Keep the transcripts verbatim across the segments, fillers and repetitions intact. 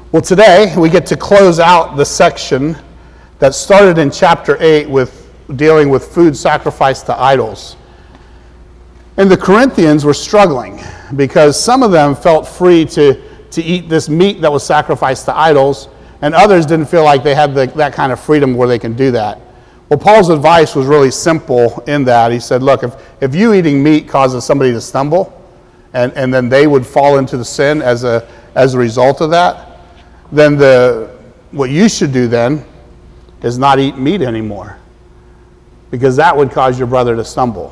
Well, today we get to close out the section that started in chapter eight with dealing with food sacrificed to idols. And the Corinthians were struggling because some of them felt free to, to eat this meat that was sacrificed to idols, and others didn't feel like they had the, that kind of freedom where they can do that. Well, Paul's advice was really simple in that. He said, look, if, if you eating meat causes somebody to stumble, and, and then they would fall into the sin as a, as a result of that, then the what you should do then is not eat meat anymore, because that would cause your brother to stumble.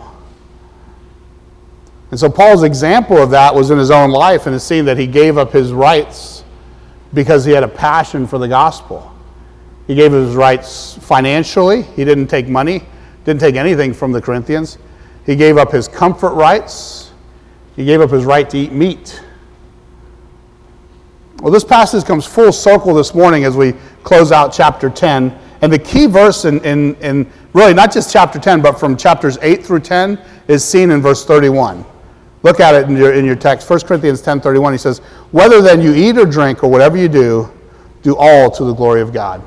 And so Paul's example of that was in his own life, and it's seen that he gave up his rights because he had a passion for the gospel. He gave up his rights financially. He didn't take money, didn't take anything from the Corinthians. He gave up his comfort rights. He gave up his right to eat meat. Well, this passage comes full circle this morning as we close out chapter ten. And the key verse in, in, in really not just chapter ten, but from chapters eight through ten is seen in verse thirty-one. Look at it in your, in your text. First Corinthians ten thirty-one, he says, whether then you eat or drink or whatever you do, do all to the glory of God.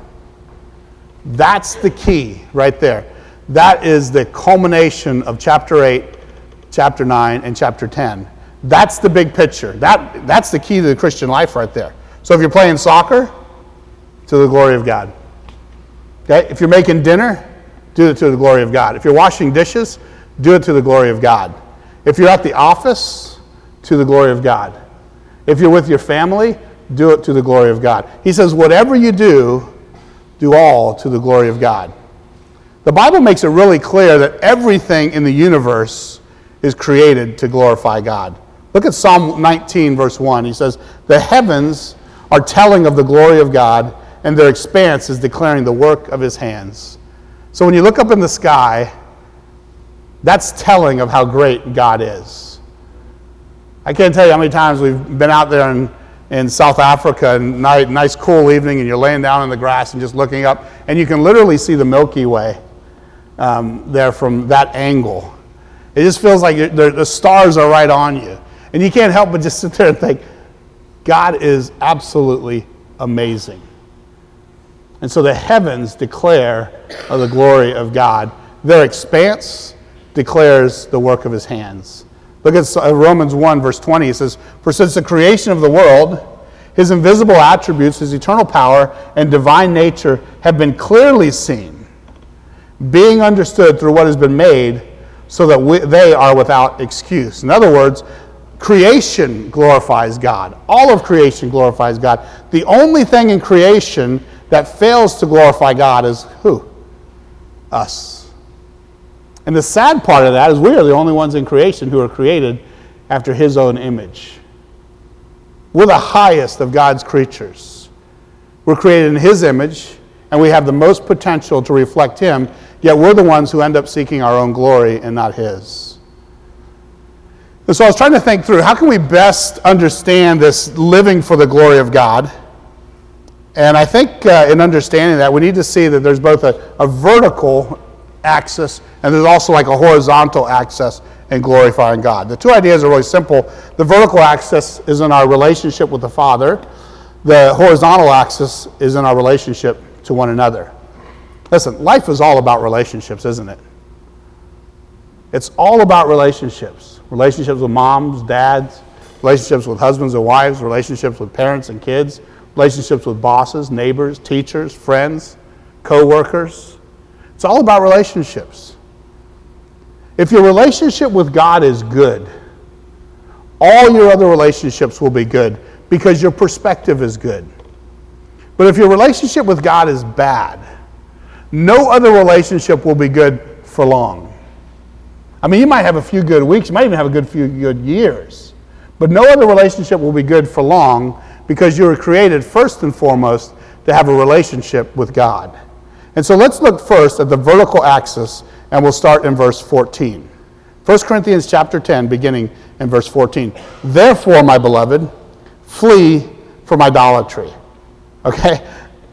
That's the key right there. That is the culmination of chapter eight, chapter nine, and chapter ten. That's the big picture. That, that's the key to the Christian life right there. So if you're playing soccer, to the glory of God. Okay? If you're making dinner, do it to the glory of God. If you're washing dishes, do it to the glory of God. If you're at the office, to the glory of God. If you're with your family, do it to the glory of God. He says, whatever you do, do all to the glory of God. The Bible makes it really clear that everything in the universe is created to glorify God. Look at Psalm nineteen, verse one. He says, the heavens are telling of the glory of God, and their expanse is declaring the work of his hands. So when you look up in the sky, that's telling of how great God is. I can't tell you how many times we've been out there in, in South Africa, and night, nice cool evening, and you're laying down in the grass and just looking up, and you can literally see the Milky Way um, there from that angle. It just feels like the, the stars are right on you. And you can't help but just sit there and think, God is absolutely amazing. And so the heavens declare of the glory of God. Their expanse declares the work of his hands. Look at Romans one, verse twenty. It says, for since the creation of the world, his invisible attributes, his eternal power, and divine nature have been clearly seen, being understood through what has been made, so that we, they are without excuse. In other words, creation glorifies God. All of creation glorifies God. The only thing in creation that fails to glorify God is who? Us. And the sad part of that is we are the only ones in creation who are created after his own image. We're the highest of God's creatures. We're created in his image, and we have the most potential to reflect him, yet we're the ones who end up seeking our own glory and not his. And so I was trying to think through, how can we best understand this living for the glory of God? And I think uh, in understanding that, we need to see that there's both a, a vertical axis and there's also like a horizontal axis in glorifying God. The two ideas are really simple. The vertical axis is in our relationship with the Father. The horizontal axis is in our relationship to one another. Listen, life is all about relationships, isn't it? It's all about relationships. Relationships with moms, dads, relationships with husbands and wives, relationships with parents and kids, relationships with bosses, neighbors, teachers, friends, co-workers. It's all about relationships. If your relationship with God is good, all your other relationships will be good because your perspective is good. But if your relationship with God is bad, no other relationship will be good for long. I mean, you might have a few good weeks, you might even have a good few good years, but no other relationship will be good for long because you were created first and foremost to have a relationship with God. And so let's look first at the vertical axis, and we'll start in verse fourteen. First Corinthians chapter ten, beginning in verse fourteen. Therefore, my beloved, flee from idolatry. Okay?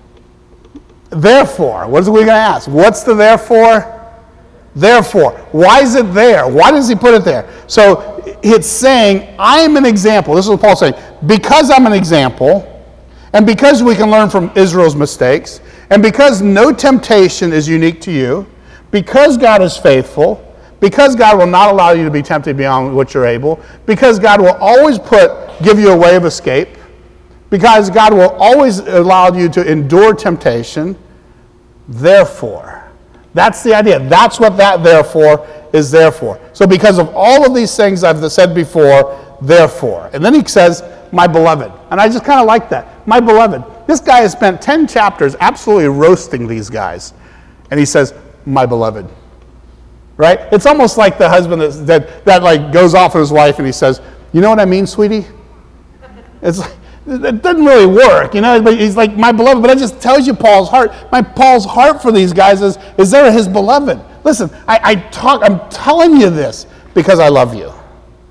Therefore, what is we going to ask? What's the therefore? Therefore. Why is it there? Why does he put it there? So it's saying, I'm an example. This is what Paul's saying. Because I'm an example, And because we can learn from Israel's mistakes, and because no temptation is unique to you, because God is faithful, because God will not allow you to be tempted beyond what you're able, because God will always put, give you a way of escape, because God will always allow you to endure temptation, therefore. That's the idea. That's what that therefore is there for. So because of all of these things I've said before, therefore. And then he says, my beloved. And I just kind of like that. My beloved. This guy has spent ten chapters absolutely roasting these guys. And he says, my beloved. Right? It's almost like the husband that, that, that like goes off with his wife and he says, you know what I mean, sweetie? It's like, it doesn't really work, you know, but he's like, my beloved, but it just tells you Paul's heart. My Paul's heart for these guys is, is they're his beloved. Listen, I, I talk, I'm telling you this because I love you. I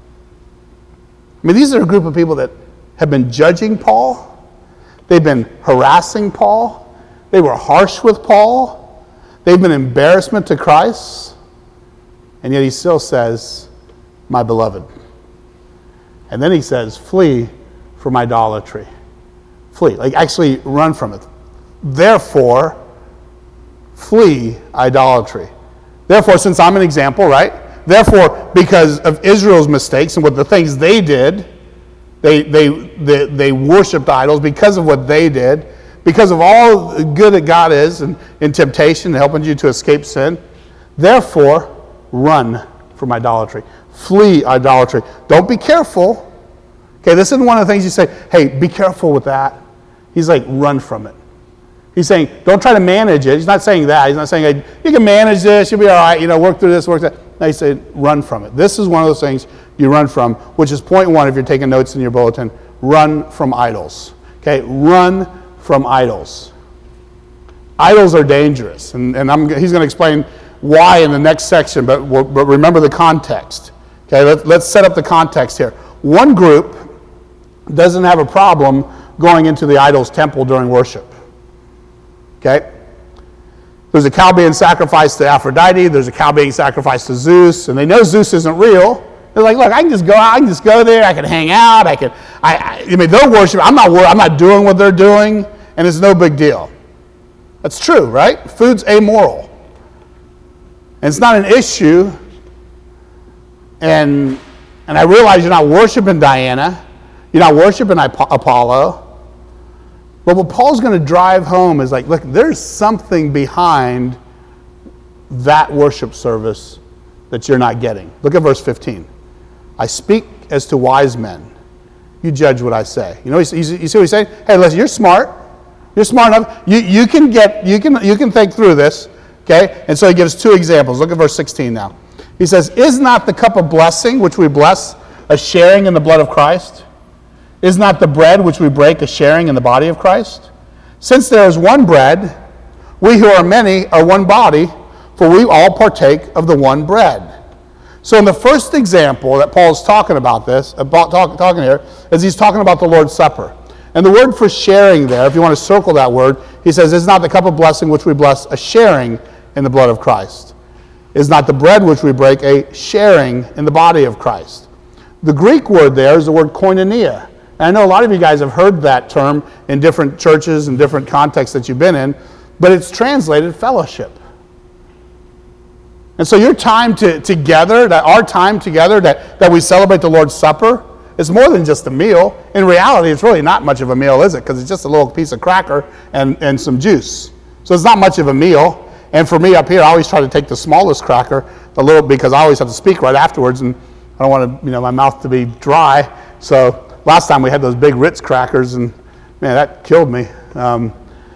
mean, these are a group of people that have been judging Paul. They've been harassing Paul. They were harsh with Paul. They've been embarrassment to Christ. And yet he still says, my beloved. And then he says, flee from idolatry. Flee. Like actually run from it. Therefore, flee idolatry. Therefore, since I'm an example, right? Therefore, because of Israel's mistakes and what the things they did, they they they, they worshipped idols because of what they did, because of all the good that God is and in temptation and helping you to escape sin. Therefore, run from idolatry. Flee idolatry. Don't be careful. Okay, this isn't one of the things you say, hey, be careful with that. He's like, run from it. He's saying, don't try to manage it. He's not saying that. He's not saying, hey, you can manage this, you'll be all right, you know, work through this, work that. No, he's saying, run from it. This is one of those things you run from, which is point one if you're taking notes in your bulletin. Run from idols. Okay, run from idols. Idols are dangerous, and, and I'm, he's going to explain why in the next section, but, but remember the context. Okay, let, let's set up the context here. One group doesn't have a problem going into the idol's temple during worship. Okay? There's a cow being sacrificed to Aphrodite, there's a cow being sacrificed to Zeus, and they know Zeus isn't real. They're like, look, I can just go out, I can just go there, I can hang out, I can, I, I, I mean, they're worshiping, I'm not I'm not doing what they're doing, and it's no big deal. That's true, right? Food's amoral. And it's not an issue, and and I realize you're not worshiping Diana, you're not worshiping Apollo. But what Paul's going to drive home is like, look, there's something behind that worship service that you're not getting. Look at verse fifteen. I speak as to wise men. You judge what I say. You know, you see what he's saying? Hey, listen, you're smart. You're smart enough. You, you can get, you can, you can think through this. Okay? And so he gives two examples. Look at verse sixteen now. He says, is not the cup of blessing which we bless a sharing in the blood of Christ? Is not the bread which we break a sharing in the body of Christ? Since there is one bread, we who are many are one body, for we all partake of the one bread. So in the first example that Paul's talking about this, about talk, talking here, is he's talking about the Lord's Supper. And the word for sharing there, if you want to circle that word, he says, is not the cup of blessing which we bless a sharing in the blood of Christ? Is not the bread which we break a sharing in the body of Christ? The Greek word there is the word koinonia. And I know a lot of you guys have heard that term in different churches and different contexts that you've been in, but it's translated fellowship. And so your time to, together, that our time together, that, that we celebrate the Lord's Supper, is more than just a meal. In reality, it's really not much of a meal, is it? Because it's just a little piece of cracker and, and some juice. So it's not much of a meal. And for me up here, I always try to take the smallest cracker, the little, because I always have to speak right afterwards, and I don't want to, you know, my mouth to be dry. So last time we had those big Ritz crackers, and man, that killed me. Um,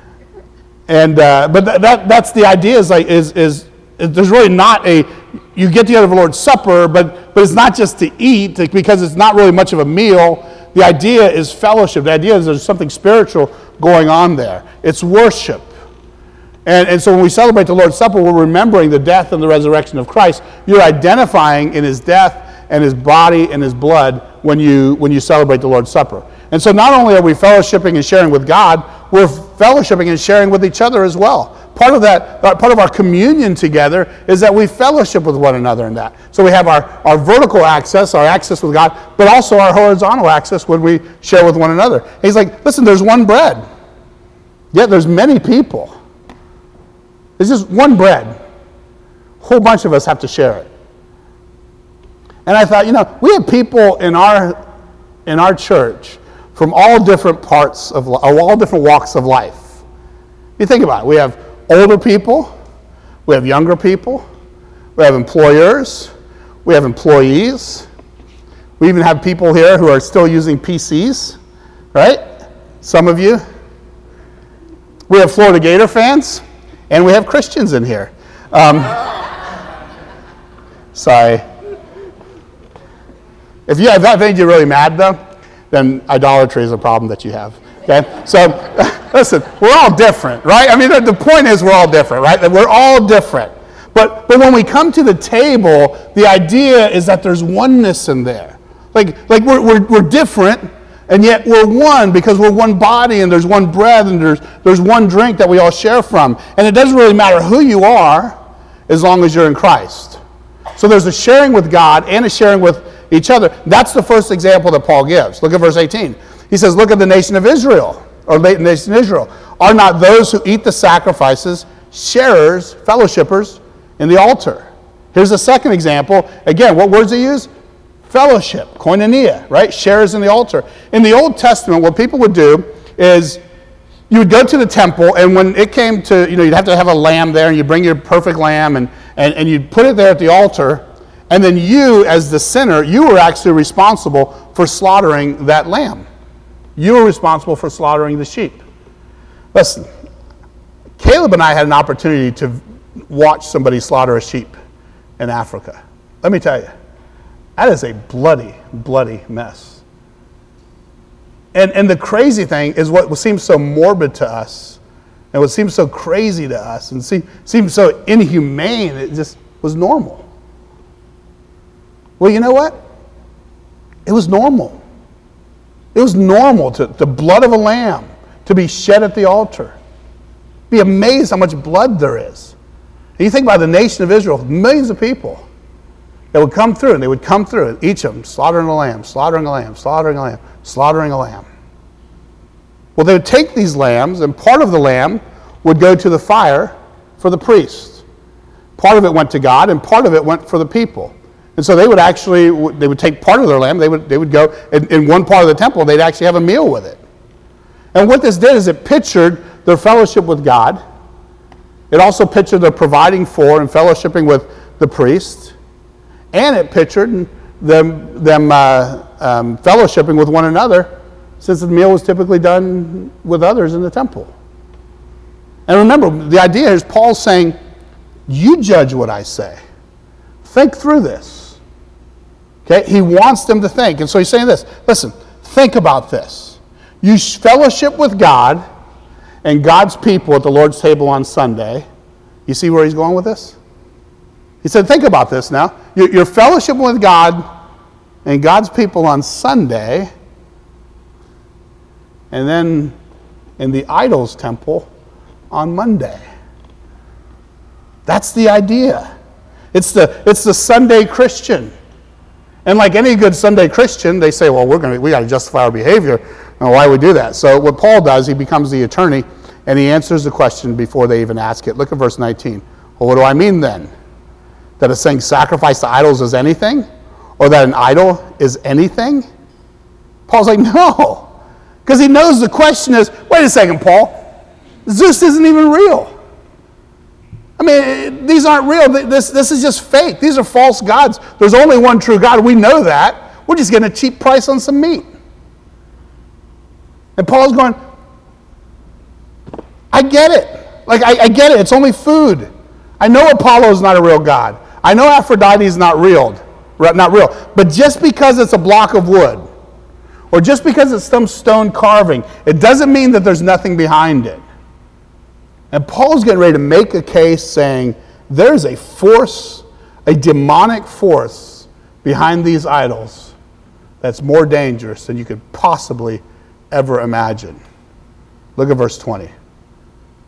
and uh, but th- that that's the idea is like is, is is there's really not a you get together for Lord's Supper, but but it's not just to eat because it's not really much of a meal. The idea is fellowship. The idea is there's something spiritual going on there. It's worship. And, and so when we celebrate the Lord's Supper, we're remembering the death and the resurrection of Christ. You're identifying in his death and his body and his blood when you when you celebrate the Lord's Supper. And so not only are we fellowshipping and sharing with God, we're fellowshipping and sharing with each other as well. part of that, uh, part of our communion together is that we fellowship with one another in that. So we have our, our vertical access, our access with God, but also our horizontal access when we share with one another. And he's like, listen, there's one bread. Yet there's many people. There's just one bread. A whole bunch of us have to share it. And I thought, you know, we have people in our in our church from all different parts of, of all different walks of life. You think about it. We have older people, we have younger people, we have employers, we have employees. We even have people here who are still using P Cs, right? Some of you. We have Florida Gator fans, and we have Christians in here. Um, sorry. If you have that made you really mad, though, then idolatry is a problem that you have. Okay? So, listen, we're all different, right? I mean, the, the point is we're all different, right? That we're all different. But but when we come to the table, the idea is that there's oneness in there. Like like we're we're, we're different, and yet we're one because we're one body, and there's one bread, and there's there's one drink that we all share from. And it doesn't really matter who you are, as long as you're in Christ. So there's a sharing with God and a sharing with each other. That's the first example that Paul gives. Look at verse eighteen. He says, look at the nation of Israel, or the nation of Israel. Are not those who eat the sacrifices sharers, fellowshippers in the altar? Here's a second example. Again, what words they use? Fellowship, koinonia, right? Sharers in the altar. In the Old Testament, what people would do is you would go to the temple, and when it came to, you know, you'd have to have a lamb there, and you'd bring your perfect lamb, and, and, and you'd put it there at the altar. And then you, as the sinner, you were actually responsible for slaughtering that lamb. You were responsible for slaughtering the sheep. Listen, Caleb and I had an opportunity to watch somebody slaughter a sheep in Africa. Let me tell you, that is a bloody, bloody mess. And, and the crazy thing is what seems so morbid to us, and what seems so crazy to us, and seems, seems so inhumane, it just was normal. Well, you know what? It was normal. It was normal to the blood of a lamb to be shed at the altar. Be amazed how much blood there is. And you think about the nation of Israel, millions of people that would come through, and they would come through, and each of them slaughtering a lamb, slaughtering a lamb, slaughtering a lamb, slaughtering a lamb. Well, they would take these lambs, and part of the lamb would go to the fire for the priest. Part of it went to God, and part of it went for the people. And so they would actually, they would take part of their lamb, they would they would go, in, in one part of the temple, they'd actually have a meal with it. And what this did is it pictured their fellowship with God. It also pictured their providing for and fellowshipping with the priest. And it pictured them, them uh, um, fellowshipping with one another, since the meal was typically done with others in the temple. And remember, the idea is Paul's saying, you judge what I say. Think through this. Okay? He wants them to think. And so he's saying this. Listen, think about this. You fellowship with God and God's people at the Lord's table on Sunday. You see where he's going with this? He said, think about this now. You're, you're fellowshipping with God and God's people on Sunday, and then in the idol's temple on Monday. That's the idea. It's the it's the Sunday Christian. And like any good Sunday Christian, they say, well, we're gonna we got to justify our behavior. And why we do that? So what Paul does, he becomes the attorney, and he answers the question before they even ask it. Look at verse nineteen. Well, what do I mean then? That a saying sacrifice to idols is anything? Or that an idol is anything? Paul's like, no. Because he knows the question is, wait a second, Paul. Zeus isn't even real. I mean, these aren't real. This, this is just fake. These are false gods. There's only one true God. We know that. We're just getting a cheap price on some meat. And Paul's going, I get it. Like, I, I get it. It's only food. I know Apollo is not a real god. I know Aphrodite is not real, not real. But just because it's a block of wood, or just because it's some stone carving, it doesn't mean that there's nothing behind it. And Paul's getting ready to make a case saying there's a force, a demonic force behind these idols that's more dangerous than you could possibly ever imagine. Look at verse twenty.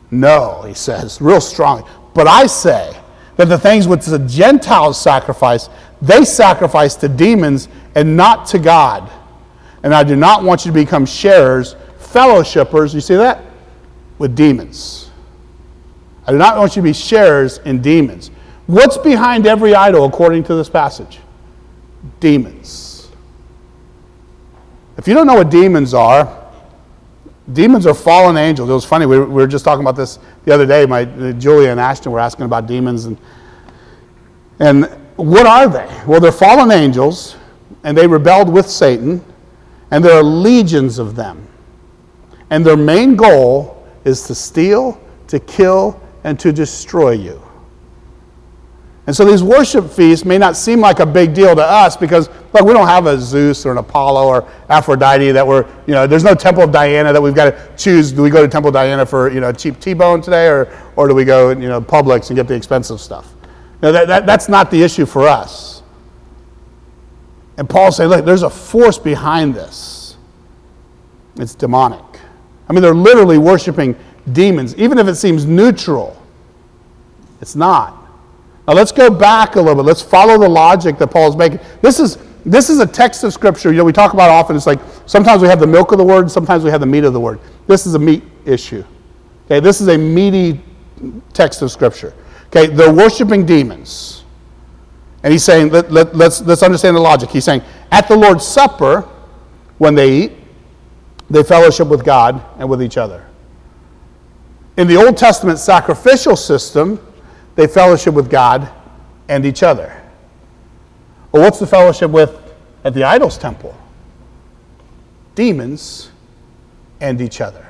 No, he says, real strongly. But I say that the things which the Gentiles sacrifice, they sacrifice to demons and not to God. And I do not want you to become sharers, fellowshippers, you see that? With demons. I do not want you to be sharers in demons. What's behind every idol according to this passage? Demons. If you don't know what demons are, demons are fallen angels. It was funny, we were, we were just talking about this the other day. My uh, Julia and Ashton were asking about demons. And, and what are they? Well, they're fallen angels, and they rebelled with Satan, and there are legions of them. And their main goal is to steal, to kill, and to destroy you. And so these worship feasts may not seem like a big deal to us because, look, we don't have a Zeus or an Apollo or Aphrodite that we're, you know, there's no Temple of Diana that we've got to choose. Do we go to Temple of Diana for, you know, a cheap T-bone today, or or do we go, you know, Publix and get the expensive stuff? You know, that, that, that's not the issue for us. And Paul's saying, look, there's a force behind this. It's demonic. I mean, they're literally worshiping demons, even if it seems neutral. It's not. Now let's go back a little bit. Let's follow the logic that Paul's making. This is this is a text of Scripture. You know, we talk about often, it's like sometimes we have the milk of the word, sometimes we have the meat of the word. This is a meat issue. Okay, this is a meaty text of Scripture. Okay, they're worshiping demons. And he's saying, let, let, let's, let's understand the logic. He's saying, at the Lord's Supper, when they eat, they fellowship with God and with each other. In the Old Testament sacrificial system, they fellowship with God and each other. Well, what's the fellowship with at the idol's temple? Demons and each other.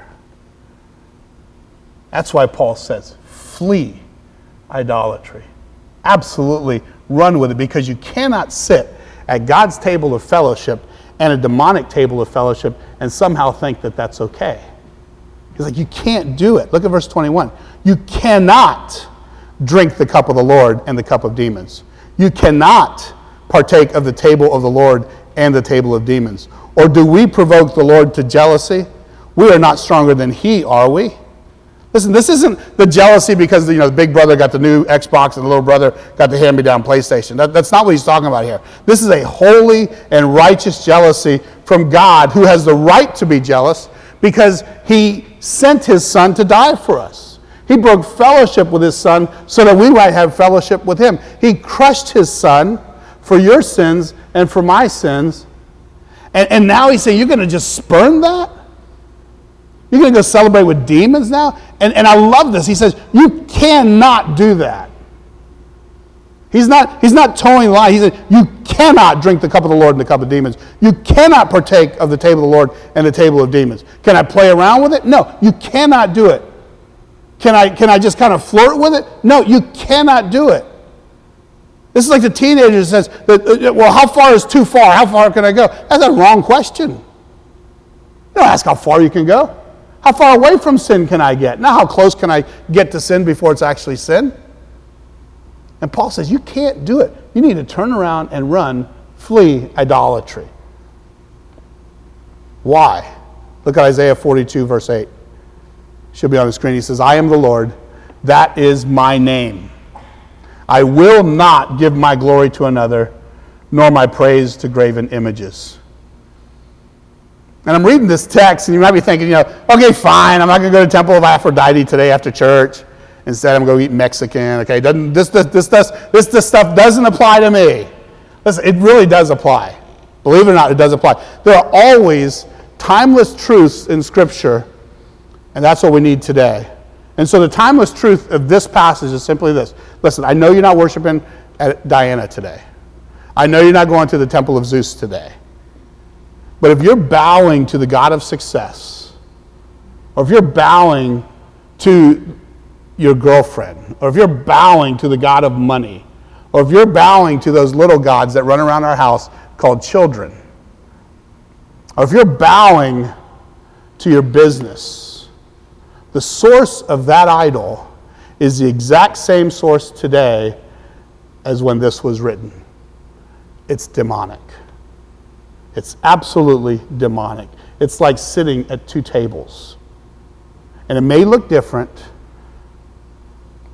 That's why Paul says, flee idolatry. Absolutely run with it, because you cannot sit at God's table of fellowship and a demonic table of fellowship and somehow think that that's okay. He's like, you can't do it. Look at verse twenty-one. You cannot drink the cup of the Lord and the cup of demons. You cannot partake of the table of the Lord and the table of demons. Or do we provoke the Lord to jealousy? We are not stronger than he, are we? Listen, this isn't the jealousy because, you know, the big brother got the new Xbox and the little brother got the hand-me-down PlayStation. That, that's not what he's talking about here. This is a holy and righteous jealousy from God, who has the right to be jealous because he sent his son to die for us. He broke fellowship with his son so that we might have fellowship with him. He crushed his son for your sins and for my sins. And, and now he's saying, you're going to just spurn that? You're going to go celebrate with demons now? And, and I love this. He says, you cannot do that. He's not, he's not towing the line. He said, you cannot drink the cup of the Lord and the cup of demons. You cannot partake of the table of the Lord and the table of demons. Can I play around with it? No, you cannot do it. Can I, can I just kind of flirt with it? No, you cannot do it. This is like the teenager says, well, how far is too far? How far can I go? That's a wrong question. You don't ask how far you can go. How far away from sin can I get? Not how close can I get to sin before it's actually sin. And Paul says, you can't do it. You need to turn around and run, flee idolatry. Why? Look at Isaiah forty-two, verse eight. Should be on the screen. He says, I am the Lord, that is my name. I will not give my glory to another, nor my praise to graven images. And I'm reading this text, and you might be thinking, you know, okay, fine, I'm not going to go to the Temple of Aphrodite today after church. Instead, I'm going to eat Mexican. Okay, doesn't this this this this this, this stuff doesn't apply to me. Listen, it really does apply. Believe it or not, it does apply. There are always timeless truths in Scripture, and that's what we need today. And so the timeless truth of this passage is simply this. Listen, I know you're not worshiping at Diana today. I know you're not going to the Temple of Zeus today. But if you're bowing to the God of success, or if you're bowing to your girlfriend, or if you're bowing to the God of money, or if you're bowing to those little gods that run around our house called children, or if you're bowing to your business, the source of that idol is the exact same source today as when this was written. It's demonic. It's absolutely demonic. It's like sitting at two tables. And it may look different,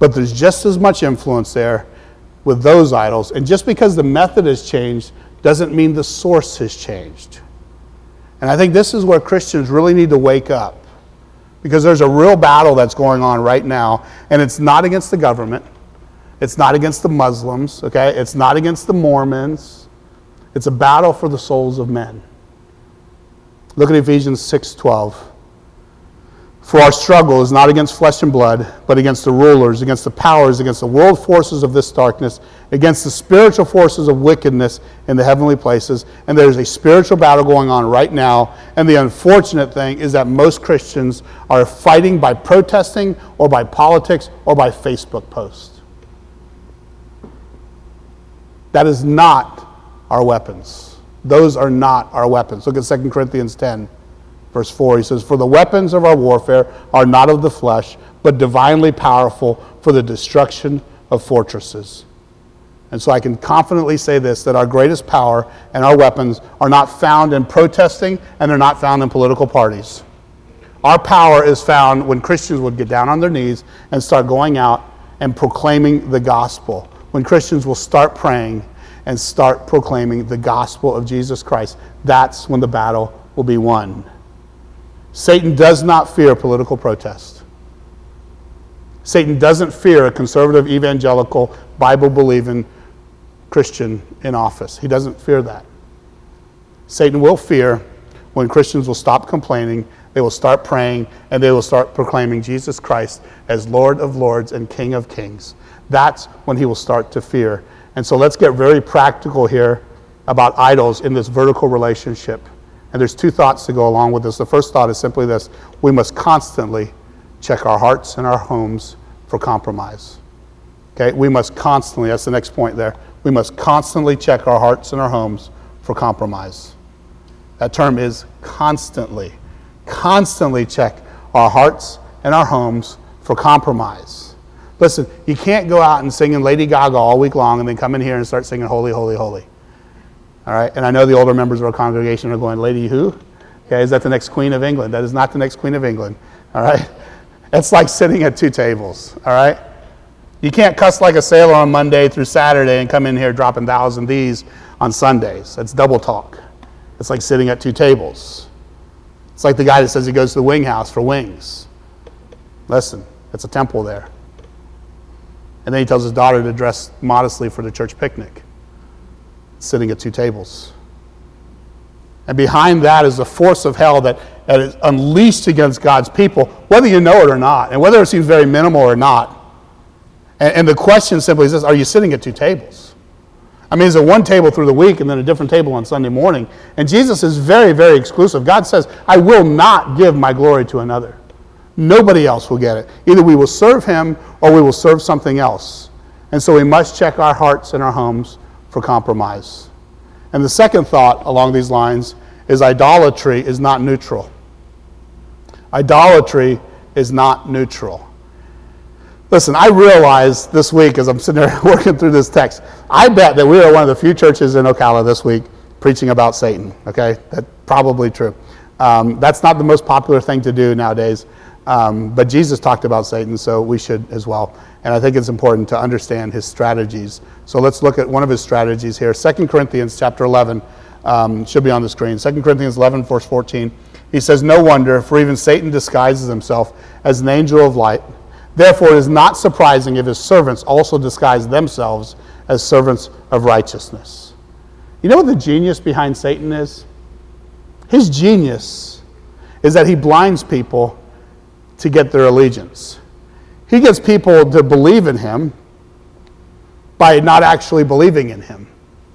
But there's just as much influence there with those idols. And just because the method has changed doesn't mean the source has changed. And I think this is where Christians really need to wake up, because there's a real battle that's going on right now, and it's not against the government. It's not against the Muslims, okay? It's not against the Mormons. It's a battle for the souls of men. Look at Ephesians six twelve. For our struggle is not against flesh and blood, but against the rulers, against the powers, against the world forces of this darkness, against the spiritual forces of wickedness in the heavenly places. And there's a spiritual battle going on right now. And the unfortunate thing is that most Christians are fighting by protesting or by politics or by Facebook posts. That is not our weapons. Those are not our weapons. Look at Second Corinthians ten. Verse four, he says, for the weapons of our warfare are not of the flesh, but divinely powerful for the destruction of fortresses. And so I can confidently say this, that our greatest power and our weapons are not found in protesting, and they're not found in political parties. Our power is found when Christians would get down on their knees and start going out and proclaiming the gospel. When Christians will start praying and start proclaiming the gospel of Jesus Christ, that's when the battle will be won. Satan does not fear political protest. Satan doesn't fear a conservative, evangelical, Bible-believing Christian in office. He doesn't fear that. Satan will fear when Christians will stop complaining, they will start praying, and they will start proclaiming Jesus Christ as Lord of Lords and King of Kings. That's when he will start to fear. And so let's get very practical here about idols in this vertical relationship. And there's two thoughts to go along with this. The first thought is simply this: we must constantly check our hearts and our homes for compromise. Okay, we must constantly, that's the next point there, we must constantly check our hearts and our homes for compromise. That term is constantly. Constantly check our hearts and our homes for compromise. Listen, you can't go out and sing in Lady Gaga all week long and then come in here and start singing Holy, Holy, Holy. All right, and I know the older members of our congregation are going, Lady who? Okay, is that the next Queen of England? That is not the next Queen of England. All right, it's like sitting at two tables. All right, you can't cuss like a sailor on Monday through Saturday and come in here dropping thous and these on Sundays. That's double talk. It's like sitting at two tables. It's like the guy that says he goes to the wing house for wings. Listen, it's a temple there. And then he tells his daughter to dress modestly for the church picnic, sitting at two tables. And behind that is the force of hell that, that is unleashed against God's people, whether you know it or not, and whether it seems very minimal or not. And, and the question simply is this: are you sitting at two tables? I mean, is it one table through the week and then a different table on Sunday morning? And Jesus is very, very exclusive. God says, I will not give my glory to another. Nobody else will get it. Either we will serve him or we will serve something else. And so we must check our hearts and our homes for compromise. And the second thought along these lines is idolatry is not neutral. Idolatry is not neutral. Listen, I realize this week as I'm sitting there working through this text, I bet that we are one of the few churches in Ocala this week preaching about Satan. Okay, that's probably true. Um, that's not the most popular thing to do nowadays. Um, but Jesus talked about Satan, so we should as well. And I think it's important to understand his strategies. So let's look at one of his strategies here. Second Corinthians chapter eleven um, should be on the screen. Second Corinthians eleven, verse fourteen. He says, no wonder, for even Satan disguises himself as an angel of light. Therefore it is not surprising if his servants also disguise themselves as servants of righteousness. You know what the genius behind Satan is? His genius is that he blinds people to get their allegiance. He gets people to believe in him by not actually believing in him.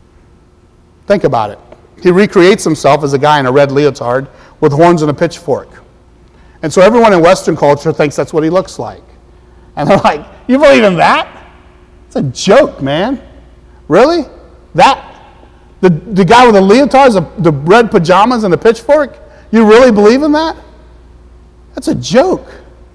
Think about it. He recreates himself as a guy in a red leotard with horns and a pitchfork. And so everyone in Western culture thinks that's what he looks like. And they're like, you believe in that? It's a joke, man. Really? That? The, the guy with the leotards, the, the red pajamas and the pitchfork? You really believe in that? That's a joke.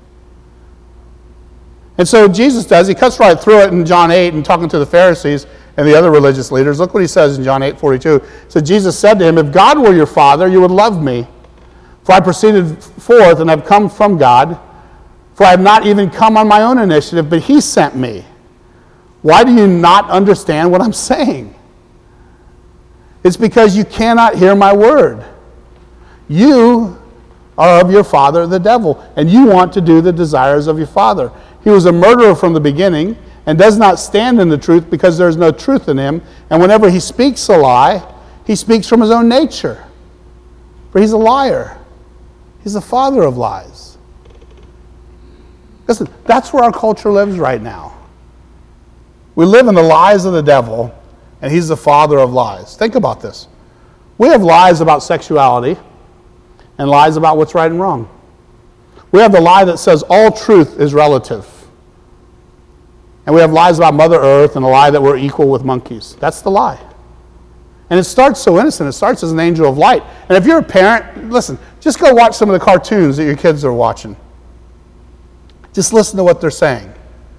And so Jesus does, he cuts right through it in John eight and talking to the Pharisees and the other religious leaders. Look what he says in John eight forty-two. So Jesus said to him, if God were your Father, you would love me. For I proceeded forth and have come from God. For I have not even come on my own initiative, but he sent me. Why do you not understand what I'm saying? It's because you cannot hear my word. You are of your father, the devil, and you want to do the desires of your father. He was a murderer from the beginning and does not stand in the truth because there is no truth in him. And whenever he speaks a lie, he speaks from his own nature. For he's a liar. He's the father of lies. Listen, that's where our culture lives right now. We live in the lies of the devil, and he's the father of lies. Think about this. We have lies about sexuality and lies about what's right and wrong. We have the lie that says all truth is relative. And we have lies about Mother Earth and a lie that we're equal with monkeys. That's the lie. And it starts so innocent. It starts as an angel of light. And if you're a parent, listen, just go watch some of the cartoons that your kids are watching. Just listen to what they're saying.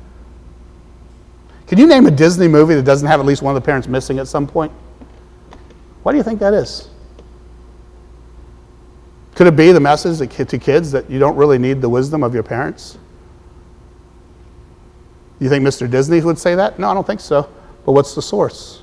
Can you name a Disney movie that doesn't have at least one of the parents missing at some point? Why do you think that is? Could it be the message to kids that you don't really need the wisdom of your parents? You think Mister Disney would say that? No, I don't think so. But what's the source?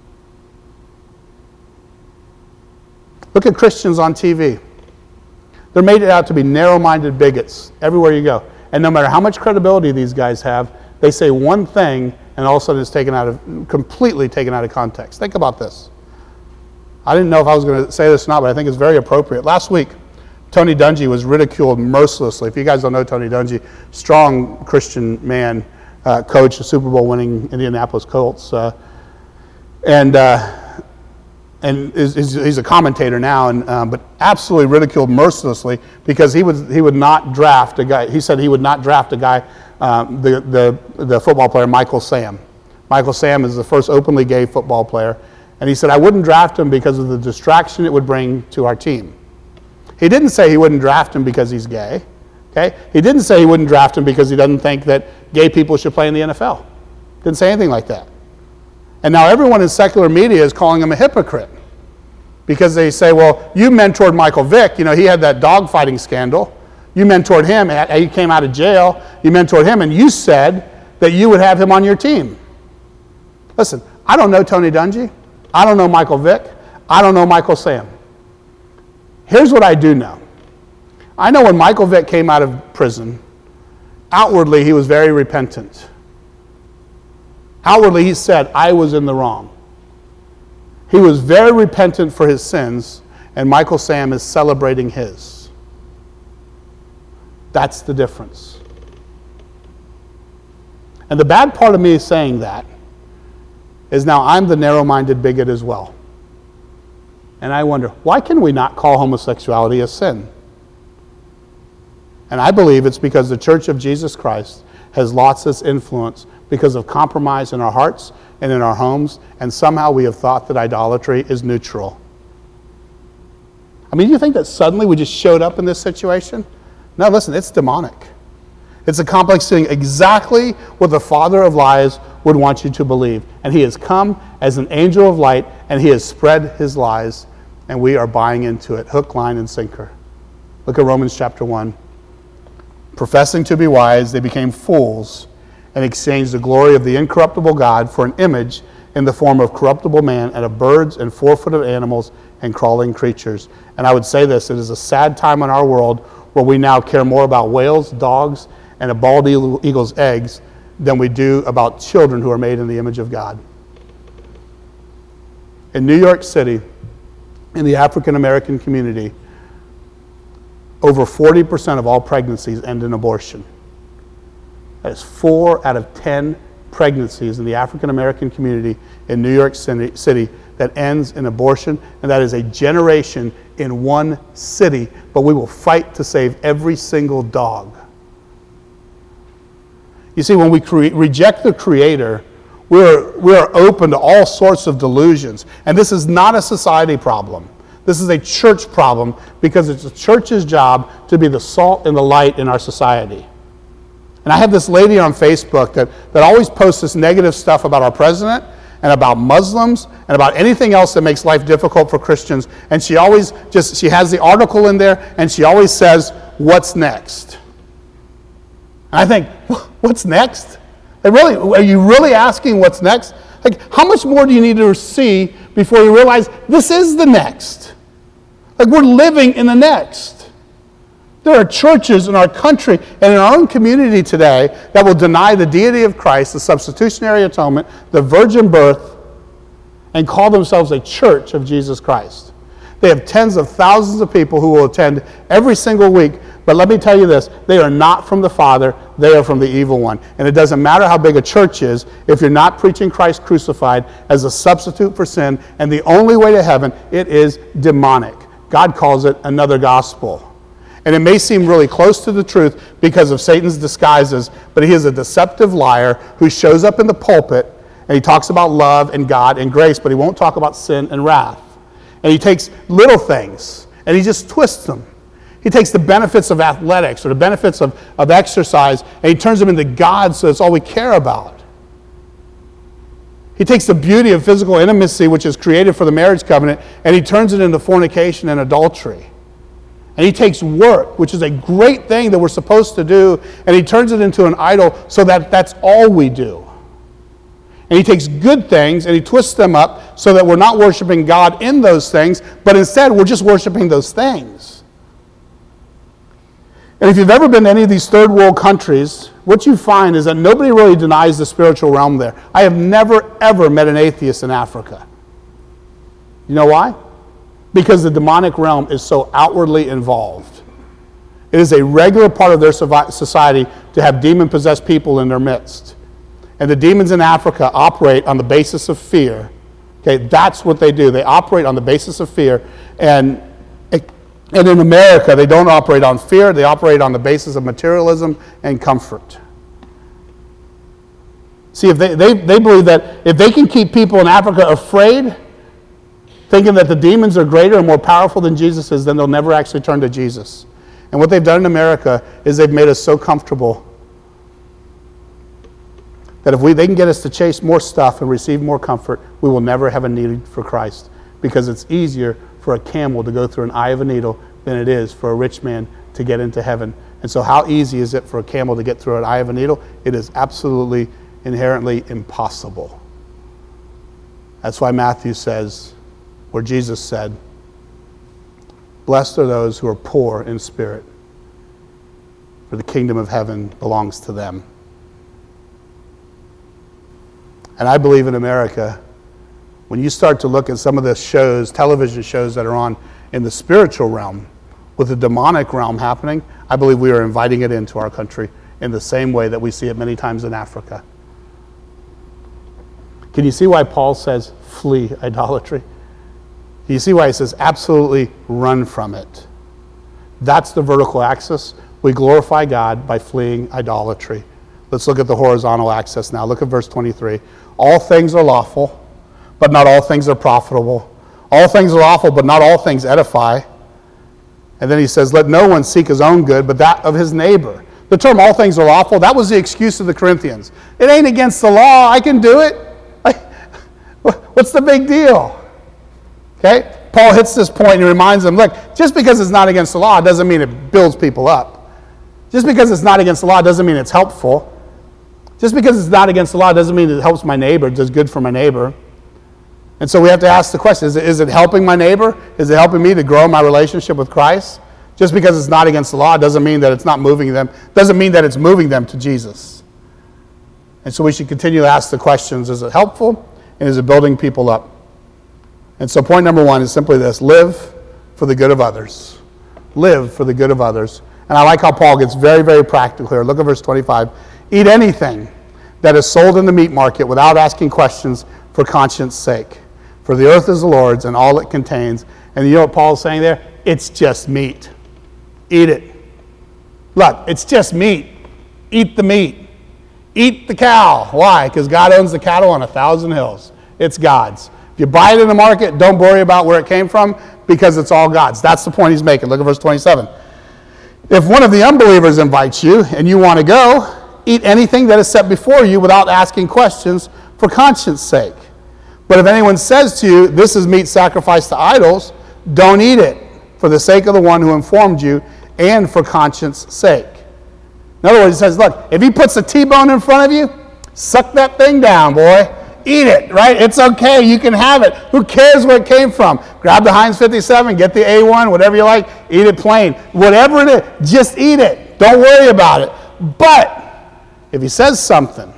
Look at Christians on T V. They're made out to be narrow-minded bigots everywhere you go. And no matter how much credibility these guys have, they say one thing and all of a sudden it's taken out of, completely taken out of context. Think about this. I didn't know if I was going to say this or not, but I think it's very appropriate. Last week, Tony Dungy was ridiculed mercilessly. If you guys don't know Tony Dungy, strong Christian man, uh, coach, a Super Bowl winning Indianapolis Colts. Uh, and uh, and is, is, he's a commentator now, and um, but absolutely ridiculed mercilessly because he would he would not draft a guy. He said he would not draft a guy, um, the the the football player Michael Sam. Michael Sam is the first openly gay football player, and he said I wouldn't draft him because of the distraction it would bring to our team. He didn't say he wouldn't draft him because he's gay. Okay, he didn't say he wouldn't draft him because he doesn't think that gay people should play in the N F L. Didn't say anything like that. And now everyone in secular media is calling him a hypocrite because they say, well, you mentored Michael Vick. You know, he had that dogfighting scandal. You mentored him. He came out of jail. You mentored him, and you said that you would have him on your team. Listen, I don't know Tony Dungy. I don't know Michael Vick. I don't know Michael Sam. Here's what I do know. I know when Michael Vick came out of prison, outwardly he was very repentant. Outwardly, he said, I was in the wrong. He was very repentant for his sins, and Michael Sam is celebrating his. That's the difference. And the bad part of me saying that is now I'm the narrow-minded bigot as well. And I wonder, why can we not call homosexuality a sin? And I believe it's because the Church of Jesus Christ has lost its influence because of compromise in our hearts and in our homes, and somehow we have thought that idolatry is neutral. I mean, do you think that suddenly we just showed up in this situation? No, listen, it's demonic. It's accomplishing exactly what the father of lies would want you to believe. And he has come as an angel of light, and he has spread his lies, and we are buying into it, hook, line, and sinker. Look at Romans chapter one. Professing to be wise, they became fools and exchanged the glory of the incorruptible God for an image in the form of corruptible man and of birds and four-footed animals and crawling creatures. And I would say this, it is a sad time in our world where we now care more about whales, dogs, and a bald eagle's eggs than we do about children who are made in the image of God. In New York City, in the African American community, over forty percent of all pregnancies end in abortion. That is four out of ten pregnancies in the African American community in New York City that ends in abortion, and that is a generation in one city, but we will fight to save every single dog. You see, when we cre- reject the Creator, we're, we're open to all sorts of delusions, and this is not a society problem. This is a church problem because it's the church's job to be the salt and the light in our society. And I have this lady on Facebook that, that always posts this negative stuff about our president and about Muslims and about anything else that makes life difficult for Christians. And she always just, she has the article in there and she always says, what's next? And I think, what's next? Like really, are you really asking what's next? Like, how much more do you need to see before you realize this is the next? Like, we're living in the next. There are churches in our country and in our own community today that will deny the deity of Christ, the substitutionary atonement, the virgin birth, and call themselves a church of Jesus Christ. They have tens of thousands of people who will attend every single week. But let me tell you this, they are not from the Father, they are from the evil one. And it doesn't matter how big a church is, if you're not preaching Christ crucified as a substitute for sin and the only way to heaven, it is demonic. God calls it another gospel. And it may seem really close to the truth because of Satan's disguises, but he is a deceptive liar who shows up in the pulpit and he talks about love and God and grace, but he won't talk about sin and wrath. And he takes little things and he just twists them. He takes the benefits of athletics or the benefits of, of exercise and he turns them into God, so that's all we care about. He takes the beauty of physical intimacy, which is created for the marriage covenant, and he turns it into fornication and adultery. And he takes work, which is a great thing that we're supposed to do, and he turns it into an idol so that that's all we do. And he takes good things and he twists them up so that we're not worshiping God in those things, but instead we're just worshiping those things. And if you've ever been to any of these third world countries, what you find is that nobody really denies the spiritual realm there. I have never, ever met an atheist in Africa. You know why? Because the demonic realm is so outwardly involved. It is a regular part of their society to have demon-possessed people in their midst. And the demons in Africa operate on the basis of fear. Okay, that's what they do. They operate on the basis of fear. And And in America, they don't operate on fear. They operate on the basis of materialism and comfort. See, if they, they, they believe that if they can keep people in Africa afraid, thinking that the demons are greater and more powerful than Jesus is, then they'll never actually turn to Jesus. And what they've done in America is they've made us so comfortable that if we they can get us to chase more stuff and receive more comfort, we will never have a need for Christ, because it's easier for a camel to go through an eye of a needle than it is for a rich man to get into heaven. And so how easy is it for a camel to get through an eye of a needle? It is absolutely, inherently impossible. That's why Matthew says, where Jesus said, blessed are those who are poor in spirit, for the kingdom of heaven belongs to them. And I believe in America, when you start to look at some of the shows, television shows that are on in the spiritual realm, with the demonic realm happening, I believe we are inviting it into our country in the same way that we see it many times in Africa. Can you see why Paul says, flee idolatry? Can you see why he says, absolutely run from it? That's the vertical axis. We glorify God by fleeing idolatry. Let's look at the horizontal axis now. Look at verse twenty-three. All things are lawful, but not all things are profitable. All things are lawful, but not all things edify. And then he says, let no one seek his own good, but that of his neighbor. The term all things are lawful, that was the excuse of the Corinthians. It ain't against the law, I can do it. What's the big deal? Okay? Paul hits this point and he reminds them, look, just because it's not against the law doesn't mean it builds people up. Just because it's not against the law doesn't mean it's helpful. Just because it's not against the law doesn't mean it helps my neighbor, it does good for my neighbor. And so we have to ask the question, is it, is it helping my neighbor? Is it helping me to grow my relationship with Christ? Just because it's not against the law doesn't mean that it's not moving them, doesn't mean that it's moving them to Jesus. And so we should continue to ask the questions, is it helpful and is it building people up? And so point number one is simply this, live for the good of others. Live for the good of others. And I like how Paul gets very, very practical here. Look at verse twenty-five. Eat anything that is sold in the meat market without asking questions for conscience sake. For the earth is the Lord's and all it contains. And you know what Paul's saying there? It's just meat. Eat it. Look, it's just meat. Eat the meat. Eat the cow. Why? Because God owns the cattle on a thousand hills. It's God's. If you buy it in the market, don't worry about where it came from, because it's all God's. That's the point he's making. Look at verse twenty-seven. If one of the unbelievers invites you and you want to go, eat anything that is set before you without asking questions for conscience sake. But if anyone says to you, this is meat sacrificed to idols, don't eat it for the sake of the one who informed you and for conscience sake. In other words, he says, look, if he puts a T-bone in front of you, suck that thing down, boy. Eat it, right? It's okay. You can have it. Who cares where it came from? Grab the Heinz fifty-seven, get the A one, whatever you like. Eat it plain. Whatever it is, just eat it. Don't worry about it. But if he says something,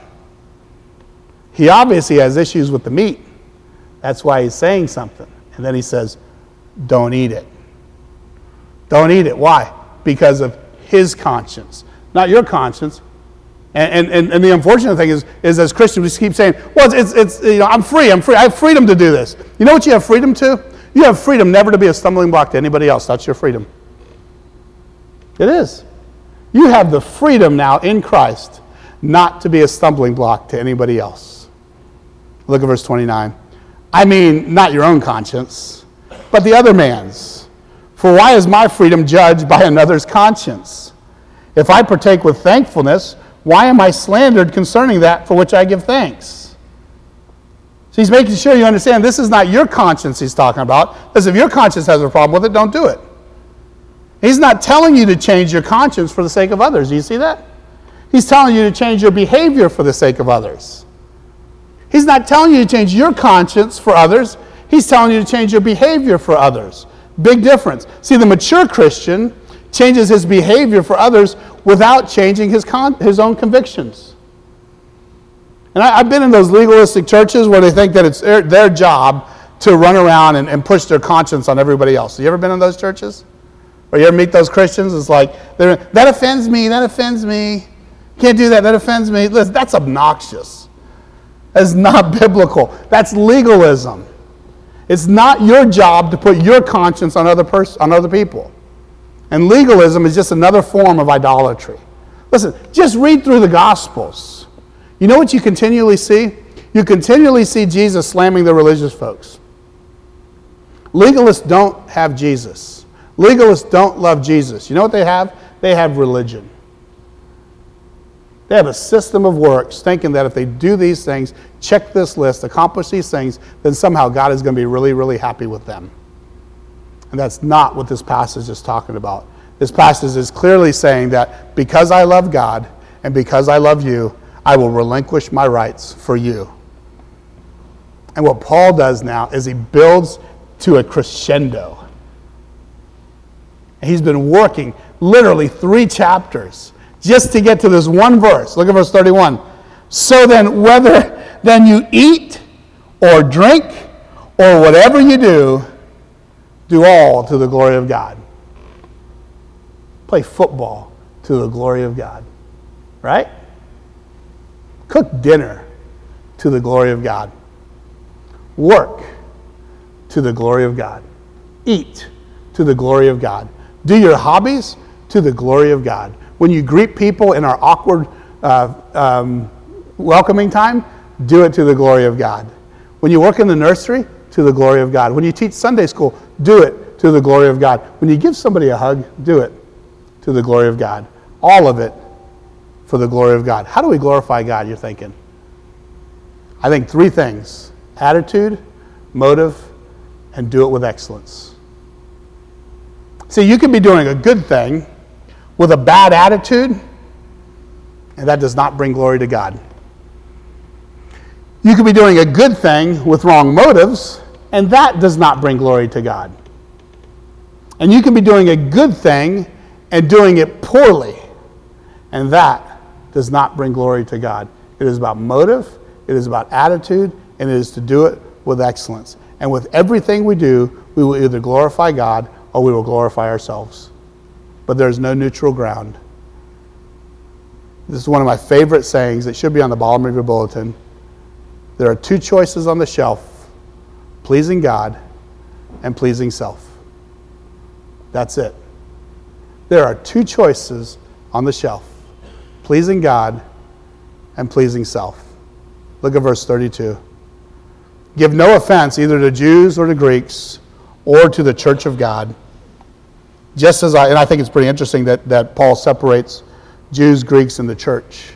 he obviously has issues with the meat. That's why he's saying something. And then he says, don't eat it. Don't eat it. Why? Because of his conscience, not your conscience. And, and, and the unfortunate thing is, is as Christians, we keep saying, well, it's, it's, you know, I'm free, I'm free. I have freedom to do this. You know what you have freedom to? You have freedom never to be a stumbling block to anybody else. That's your freedom. It is. You have the freedom now in Christ not to be a stumbling block to anybody else. Look at verse twenty-nine. I mean, not your own conscience, but the other man's. For why is my freedom judged by another's conscience? If I partake with thankfulness, why am I slandered concerning that for which I give thanks? So he's making sure you understand this is not your conscience he's talking about. Because if your conscience has a problem with it, don't do it. He's not telling you to change your conscience for the sake of others. Do you see that? He's telling you to change your behavior for the sake of others. He's not telling you to change your conscience for others. He's telling you to change your behavior for others. Big difference. See, the mature Christian changes his behavior for others without changing his con- his own convictions. And I, I've been in those legalistic churches where they think that it's their, their job to run around and, and push their conscience on everybody else. Have you ever been in those churches? Or you ever meet those Christians? It's like, that offends me, that offends me. Can't do that, that offends me. Listen, that's obnoxious. That's not biblical. That's legalism. It's not your job to put your conscience on other pers- on other people. And legalism is just another form of idolatry. Listen, just read through the Gospels. You know what you continually see? You continually see Jesus slamming the religious folks. Legalists don't have Jesus. Legalists don't love Jesus. You know what they have? They have religion. They have a system of works thinking that if they do these things, check this list, accomplish these things, then somehow God is going to be really, really happy with them. And that's not what this passage is talking about. This passage is clearly saying that because I love God and because I love you, I will relinquish my rights for you. And what Paul does now is he builds to a crescendo. And he's been working literally three chapters just to get to this one verse. Look at verse thirty-one. So then, whether then you eat or drink or whatever you do, do all to the glory of God. Play football to the glory of God. Right? Cook dinner to the glory of God. Work to the glory of God. Eat to the glory of God. Do your hobbies to the glory of God. When you greet people in our awkward uh, um, welcoming time, do it to the glory of God. When you work in the nursery, to the glory of God. When you teach Sunday school, do it to the glory of God. When you give somebody a hug, do it to the glory of God. All of it for the glory of God. How do we glorify God, you're thinking? I think three things. Attitude, motive, and do it with excellence. See, you can be doing a good thing with a bad attitude, and that does not bring glory to God. You could be doing a good thing with wrong motives, and that does not bring glory to God. And you can be doing a good thing and doing it poorly, and that does not bring glory to God. It is about motive, it is about attitude, and it is to do it with excellence. And with everything we do, we will either glorify God or we will glorify ourselves. But there's no neutral ground. This is one of my favorite sayings. It should be on the bottom of your bulletin. There are two choices on the shelf: pleasing God and pleasing self. That's it. There are two choices on the shelf: pleasing God and pleasing self. Look at verse thirty-two. Give no offense either to Jews or to Greeks or to the church of God. Just as I, and I think it's pretty interesting that, that Paul separates Jews, Greeks, and the church.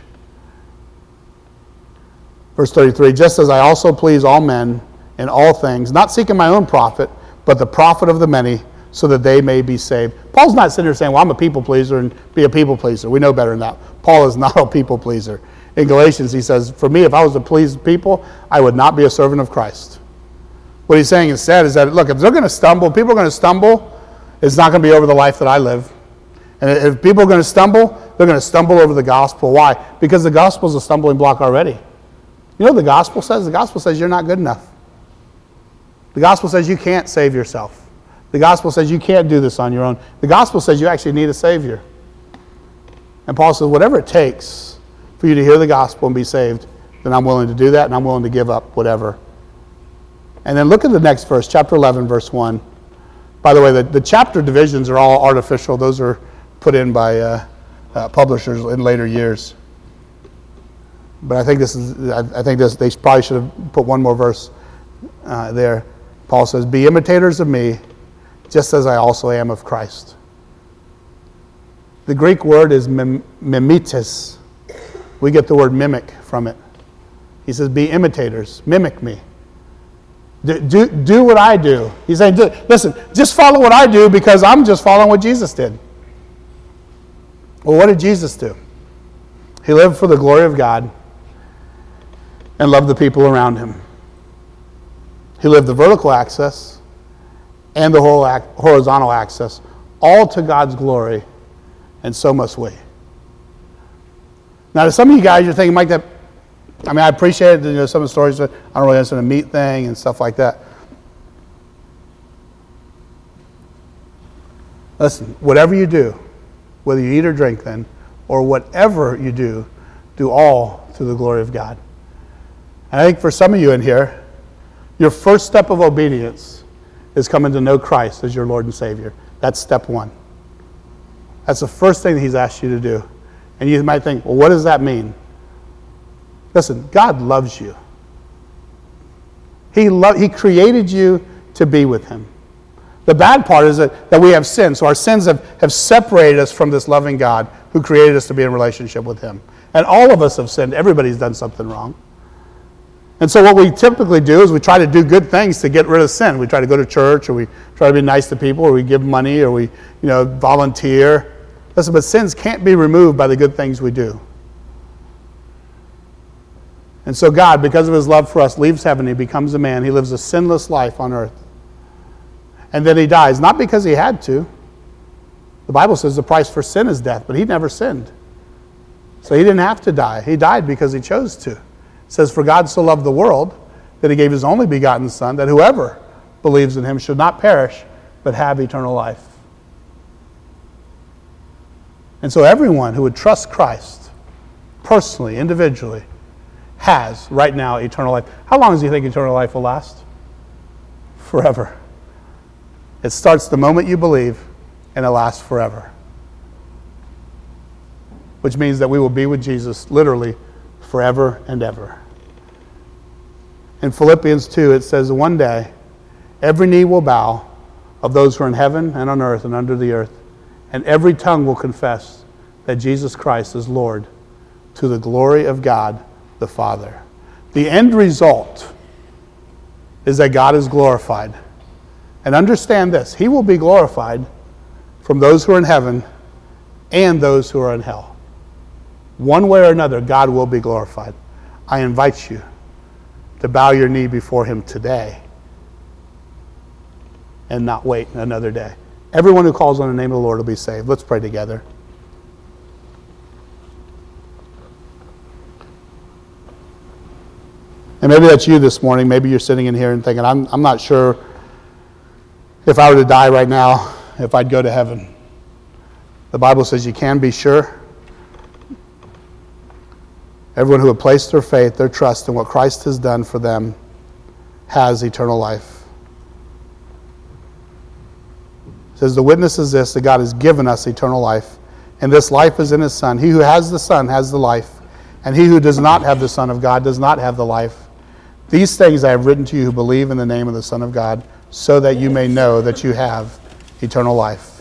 Verse thirty-three, just as I also please all men in all things, not seeking my own profit, but the profit of the many, so that they may be saved. Paul's not sitting there saying, well, I'm a people pleaser and be a people pleaser. We know better than that. Paul is not a people pleaser. In Galatians, he says, for me, if I was to please people, I would not be a servant of Christ. What he's saying instead is that, look, if they're going to stumble, people are going to stumble, it's not going to be over the life that I live. And if people are going to stumble, they're going to stumble over the gospel. Why? Because the gospel is a stumbling block already. You know what the gospel says? The gospel says you're not good enough. The gospel says you can't save yourself. The gospel says you can't do this on your own. The gospel says you actually need a Savior. And Paul says, whatever it takes for you to hear the gospel and be saved, then I'm willing to do that, and I'm willing to give up whatever. And then look at the next verse, chapter eleven, verse one. By the way, the, the chapter divisions are all artificial. Those are put in by uh, uh, publishers in later years. But I think this is. I, I think this. They probably should have put one more verse uh, there. Paul says, "Be imitators of me, just as I also am of Christ." The Greek word is mim- mimetes. We get the word mimic from it. He says, "Be imitators, mimic me. Do, do, do what I do." He's saying, do, listen, just follow what I do because I'm just following what Jesus did. Well, what did Jesus do? He lived for the glory of God and loved the people around him. He lived the vertical access and the whole ac- horizontal access, all to God's glory, and so must we. Now, to some of you guys, you're thinking, Mike, that, I mean, I appreciate it, you know, some of the stories, but I don't really understand the meat thing and stuff like that. Listen, whatever you do, whether you eat or drink then, or whatever you do, do all to the glory of God. And I think for some of you in here, your first step of obedience is coming to know Christ as your Lord and Savior. That's step one. That's the first thing that he's asked you to do. And you might think, well, what does that mean? Listen, God loves you. He, lo- he created you to be with him. The bad part is that, that we have sinned. So our sins have, have separated us from this loving God who created us to be in relationship with him. And all of us have sinned. Everybody's done something wrong. And so what we typically do is we try to do good things to get rid of sin. We try to go to church, or we try to be nice to people, or we give money, or we, you know, volunteer. Listen, but sins can't be removed by the good things we do. And so God, because of his love for us, leaves heaven. He becomes a man. He lives a sinless life on earth. And then he dies, not because he had to. The Bible says the price for sin is death, but he never sinned. So he didn't have to die. He died because he chose to. It says, for God so loved the world that he gave his only begotten Son, that whoever believes in him should not perish, but have eternal life. And so everyone who would trust Christ, personally, individually, has right now eternal life. How long do you think eternal life will last? Forever. It starts the moment you believe, and it lasts forever. Which means that we will be with Jesus literally forever and ever. In Philippians two, it says, one day, every knee will bow of those who are in heaven and on earth and under the earth, and every tongue will confess that Jesus Christ is Lord, to the glory of God the Father. The end result is that God is glorified. And understand this, he will be glorified from those who are in heaven and those who are in hell. One way or another, God will be glorified. I invite you to bow your knee before him today and not wait another day. Everyone who calls on the name of the Lord will be saved. Let's pray together. And maybe that's you this morning. Maybe you're sitting in here and thinking, I'm, I'm not sure if I were to die right now, if I'd go to heaven. The Bible says you can be sure. Everyone who has placed their faith, their trust in what Christ has done for them has eternal life. It says the witness is this, that God has given us eternal life, and this life is in his Son. He who has the Son has the life, and he who does not have the Son of God does not have the life. These things I have written to you who believe in the name of the Son of God, so that you may know that you have eternal life.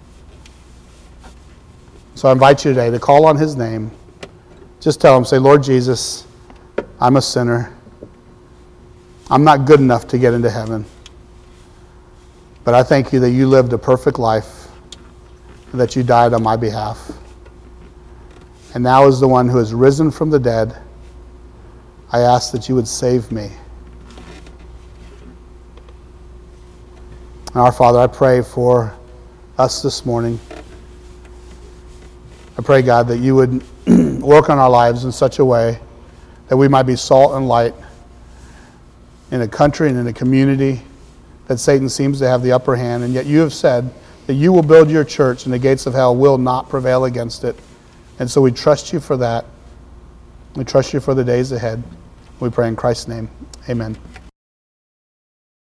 So I invite you today to call on his name. Just tell him, say, Lord Jesus, I'm a sinner. I'm not good enough to get into heaven. But I thank you that you lived a perfect life, and that you died on my behalf. And now as the one who has risen from the dead, I ask that you would save me. And our Father, I pray for us this morning. I pray, God, that you would work on our lives in such a way that we might be salt and light in a country and in a community that Satan seems to have the upper hand, and yet you have said that you will build your church and the gates of hell will not prevail against it. And so we trust you for that. We trust you for the days ahead. We pray in Christ's name. Amen.